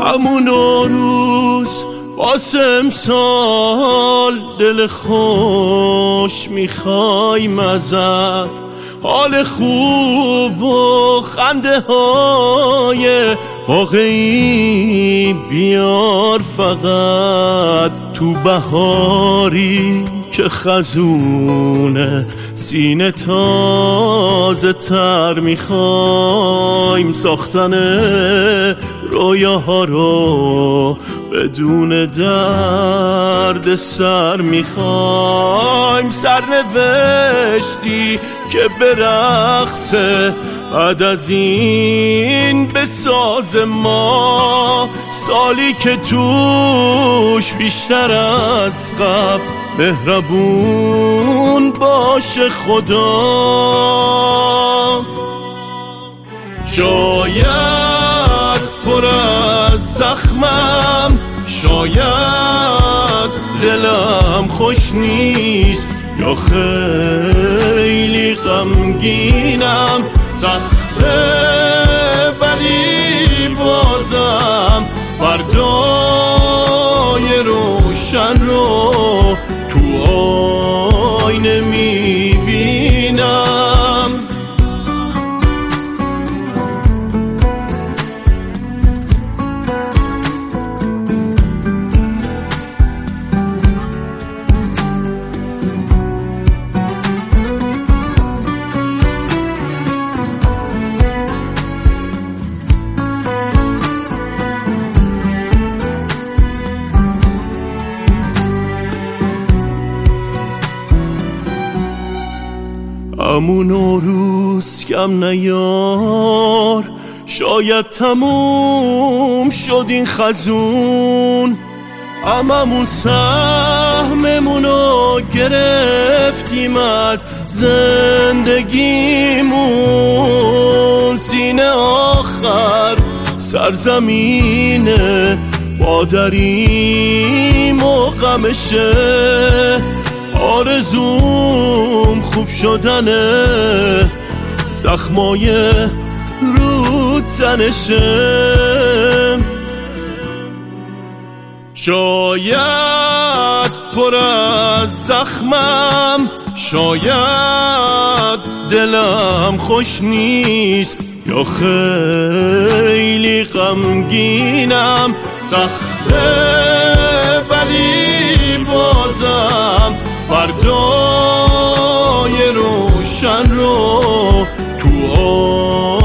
همون روز واسه امسال دل خوش میخوایم ازت، حال خوب و خنده های واقعی بیار فقط. تو بهاری که خزونه سینه تازه تر میخوایم، ساختن رویاها رو بدون درد سر میخوایم. سرنوشتی که برقصه بعد از این بساز ما، سالی که توش بیشتر از قبل مهربون باشه خدا. شاید پر از زخمم، شاید دلم خوش نیست، یا خیلی غمگینم، سخته ولی بازم فردای روشن رو تو آینه میبینم. همون روز کم نیار، شاید تموم شد این خزون، هممون سهممونو گرفتیم از زندگیمون. سینه آخر سرزمینه مادریم و غمشه، آرزوم خوب شدنه زخمای رو تنشه. شاید پر از زخمم، شاید دلم خوش نیست، یا خیلی غمگینم، سخته ولی بازم فردای روشن رو تو